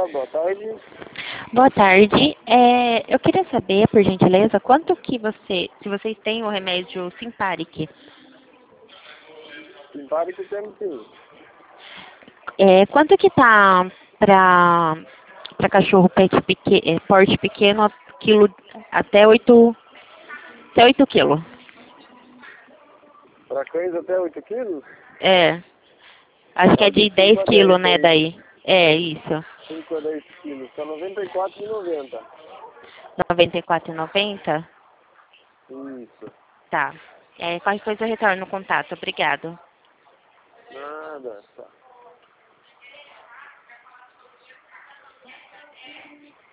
boa tarde. Boa tarde. Eu queria saber, por gentileza, quanto que se vocês têm o remédio Simparic, Simpático temos sim. quanto que tá para cachorro porte pequeno, quilo, até 8 quilos? Para cães até 8 quilos? É, acho que é Ó, de de 10 5 a 10 quilos, né, aí. daí. É, isso. 5 a 10 quilos. Tá R$ 94,90. 94,90? Isso. Tá. Qualquer coisa eu retorno o contato. Obrigado. Nada. Tá.